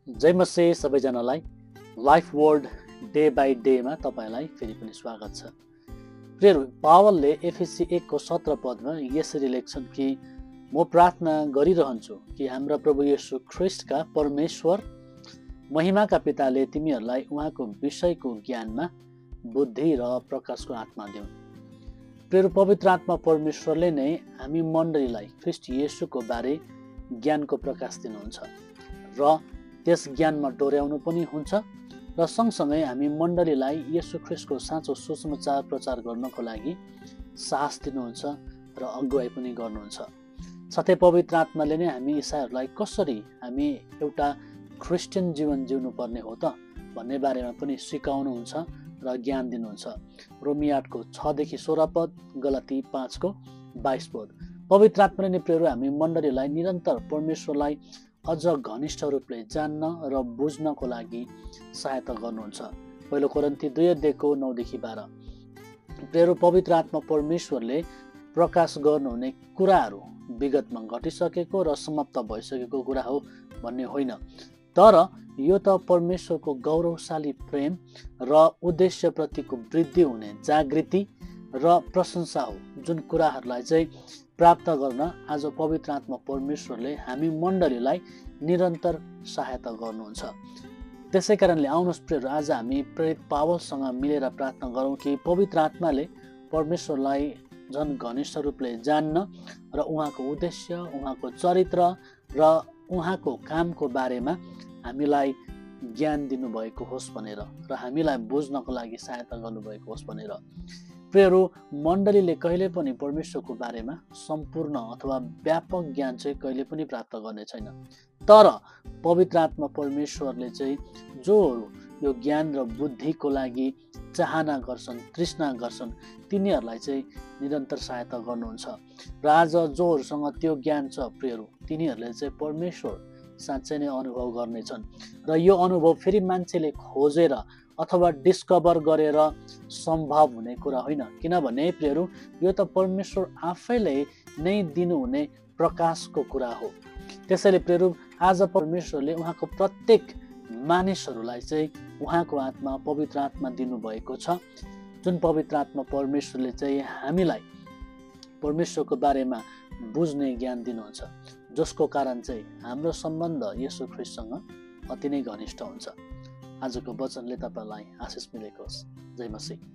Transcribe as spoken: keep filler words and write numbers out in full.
जय मसे सबैजनालाई life word day by डेमा तपाईँलाई फेरि पनि स्वागत छ। प्रियहरू, पावलले एफएसी एक को सत्र पदमा यसरी लेख्छन् कि म प्रार्थना गरिरहन्छु कि हाम्रा प्रभु येशू ख्रिस्टका परमेश्वर महिमाका पिताले तिमीहरूलाई उहाँको विषयको ज्ञानमा बुद्धि र प्रकाशको आत्मा दिउन्। प्रियहरू, पवित्र आत्मा परमेश्वरले नै हामी मण्डलीलाई ख्रिस्ट येशूको बारे ज्ञानको प्रकाश दिनुहुन्छ र त्यस ज्ञानमा डोर्याउनु पनि हुन्छ र सँगसँगै हामी मण्डलीलाई येशू ख्रिस्टको साँचो सुसमाचार प्रचार गर्नको लागि साहस दिनुहुन्छ र अगुवाई पनि गर्नुहुन्छ। साथै पवित्र आत्माले नै हामी ईसाईहरूलाई कसरी हामी एउटा क्रिस्चियन जीवन जिउनु पर्ने हो त भन्ने बारेमा पनि सिकाउनुहुन्छ र ज्ञान दिनुहुन्छ। रोमी आठको छदेखि सोह्र पद, गलाती पाँचको बाइस पद। पवित्र आत्माले नै प्रियहरू हामी मण्डलीलाई निरन्तर परमेश्वरलाई अझ घनिष्ठ रूपले जान्न र बुझ्नको लागि सहायता गर्नुहुन्छ। पहिलो कोरिन्थी दुई अध्यायको नौदेखि बाह्र। प्रियहरू, पवित्र आत्मा परमेश्वरले प्रकाश गर्नुहुने कुराहरू विगतमा घटिसकेको र समाप्त भइसकेको कुरा हो भन्ने होइन, तर यो त परमेश्वरको गौरवशाली प्रेम र उद्देश्यप्रतिको वृद्धि हुने जागृति र प्रशंसा हो, जुन कुराहरूलाई चाहिँ प्राप्त गर्न आज पवित्र आत्मा परमेश्वरले हामी मण्डलीलाई निरन्तर सहायता गर्नुहुन्छ। त्यसै कारणले आउनुहोस् प्रियहरू, आज हामी प्रेरित पावलसँग मिलेर प्रार्थना गरौँ कि पवित्र आत्माले परमेश्वरलाई झन् घनिष्ठ रूपले जान्न र उहाँको उद्देश्य, उहाँको चरित्र र उहाँको कामको बारेमा हामीलाई ज्ञान दिनुभएको होस् भनेर र हामीलाई बुझ्नको लागि सहायता गर्नुभएको होस् भनेर। प्रियहरू, मण्डलीले कहिले पनि परमेश्वरको बारेमा सम्पूर्ण अथवा व्यापक ज्ञान चाहिँ कहिले पनि प्राप्त गर्ने छैन, तर पवित्र आत्मा परमेश्वरले चाहिँ जोहरू यो ज्ञान र बुद्धिको लागि चाहना गर्छन्, तृष्णा गर्छन्, तिनीहरूलाई चाहिँ निरन्तर सहायता गर्नुहुन्छ। र आज जोहरूसँग त्यो ज्ञान छ प्रियहरू, तिनीहरूले चाहिँ परमेश्वर साँच्चै नै अनुभव गर्नेछन् र यो अनुभव फेरि मान्छेले खोजेर अथवा डिस्कभर गरेर सम्भव हुने कुरा होइन, किनभने प्रियहरू यो त परमेश्वर आफैले नै दिनुहुने प्रकाशको कुरा हो। त्यसैले प्रियहरू, आज परमेश्वरले उहाँको प्रत्येक मानिसहरूलाई चाहिँ उहाँको आत्मा, पवित्र आत्मा दिनुभएको छ, जुन पवित्र आत्मा परमेश्वरले चाहिँ हामीलाई परमेश्वरको बारेमा बुझ्ने ज्ञान दिनुहुन्छ, जसको कारण चाहिँ हाम्रो सम्बन्ध येशू ख्रिस्टसँग अति नै घनिष्ठ हुन्छ। आजको वचनले तपाईँलाई आशिष मिलेको होस्। जय मसीह।